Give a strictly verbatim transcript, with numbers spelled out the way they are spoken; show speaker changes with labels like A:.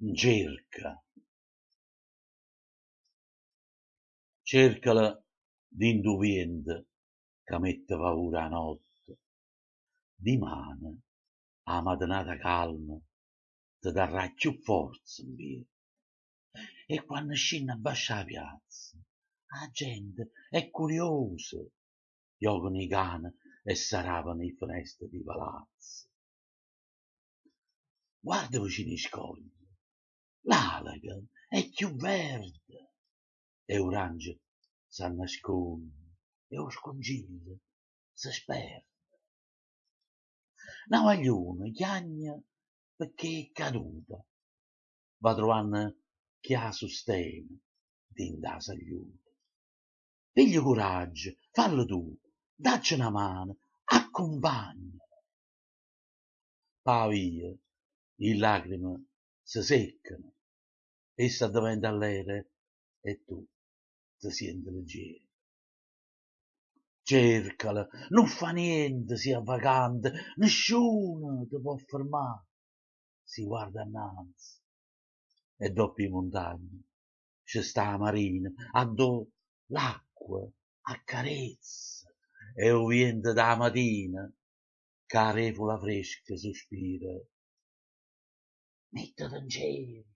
A: cerca. Cercala dint u vient ca mette paura a notte. Dimane a matinata calma ti darrà chiù forza in piedi. E quando scendi a bascià la piazza, la gente è curiosa. Giocano i cani e s'arrapano i finestre di palazzi. Guarda vicino ai scogli, l'alaga è più verde e orange s'annasconde e lo scongiglio si sperde. Una maglione chiagna perché è caduta, va trovando chi ha sostegno dentro la sagliuta. Piglia coraggio, fallo tu, dacci una mano, accompagna. Pa via, le lacrime si seccano, essa diventa allegra e tu ti senti leggero. Cercala, non fa niente, sia vacante, nessuno ti può fermare. Si guarda innanzi e dopo le montagne c'è sta la marina, addò l'acqua accarezza e il vento da mattina che la revola fresca sospira. Mettiti in cielo,